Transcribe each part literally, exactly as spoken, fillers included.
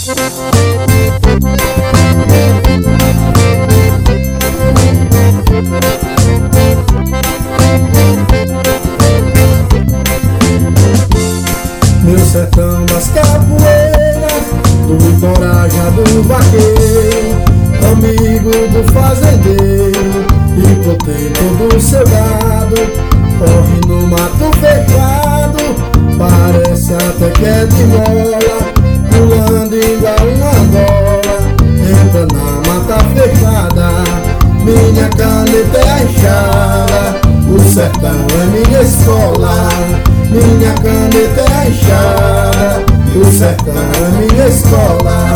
Meu sertão das capoeiras, do encorajado vaqueiro, amigo do fazendeiro e protetor do seu gado. Corre no mato fechado, parece até que é de mola, pulando igual uma bola, entra na mata fechada. Minha caneta é a enxada, o sertão é minha escola. Minha caneta é a enxada, o sertão é minha escola.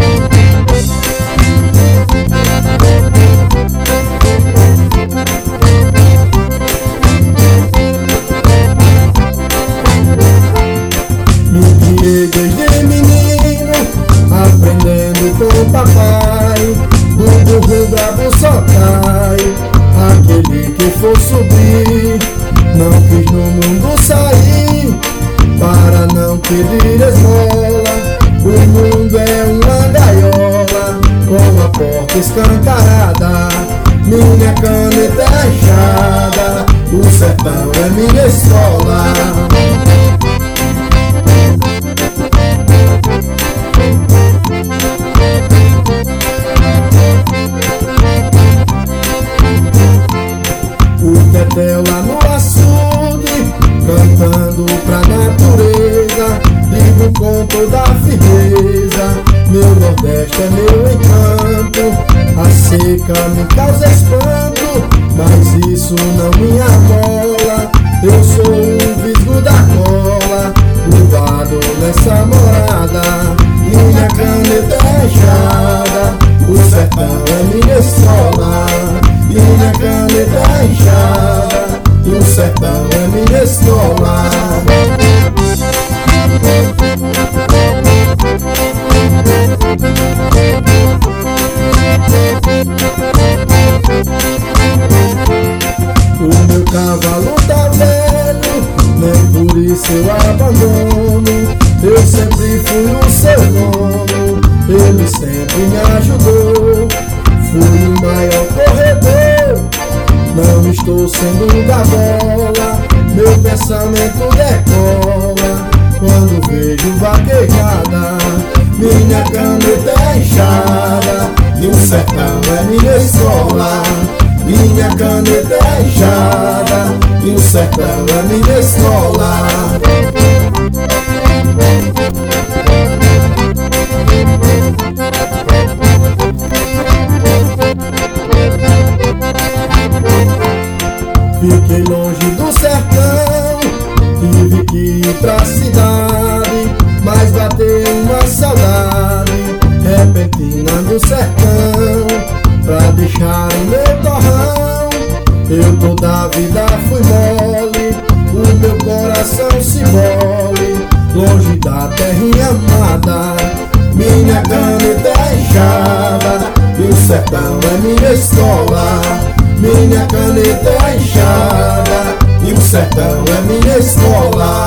Me criei desde menino, aprendendo com o papai. Do burro bravo só cai aquele que for subir. Não quis no mundo sair para não pedir esmola. O mundo é uma gaiola com a porta escancarada. Minha caneta é a enxada, o sertão é minha escola. O tetel lá no açude, cantando pra natureza, digo com toda a firmeza: meu Nordeste é meu encanto. A seca me causa espanto, mas isso não me amola. Eu sou o visgo da cola, grudado nessa morada. Minha caneta é enxada, o sertão é minha escola. Minha caneta é enxada, e o sertão é minha escola. O meu cavalo tá velho, nem por isso eu abandono. Eu sempre fui o seu dono, ele sempre me ajudou. Fui o maior corredor, não estou sendo da bola. Meu pensamento decola quando vejo vaquejada. Minha caneta é enxada, e o sertão é minha escola. Minha caneta é enxada, e o sertão é minha escola. Fiquei longe do sertão, tive que ir pra cidade, mas bateu uma saudade repentina do sertão, pra deixar o meu torrão. Eu toda a vida fui mole, o meu coração se mole, longe da terrinha amada. Minha caneta é enxada, e o sertão é minha escola. Minha caneta é enxada, e o sertão é minha escola.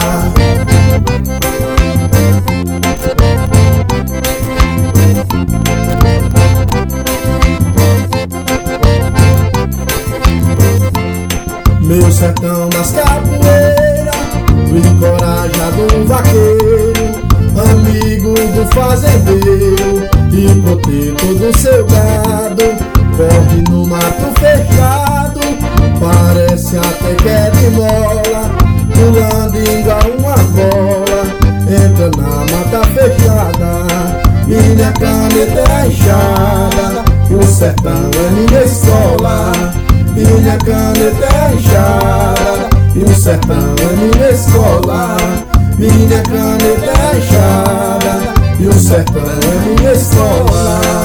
Meu sertão das capoeiras, do encorajado vaqueiro, amigo do fazendeiro e protetor do seu gado. Corre no mato fechado, parece até que é de mola, pulando igual uma bola, entra na mata fechada. Minha caneta é enxada, e o sertão é minha escola. Minha caneta é enxada, e o sertão é minha escola. Minha caneta é enxada, e o sertão é minha escola.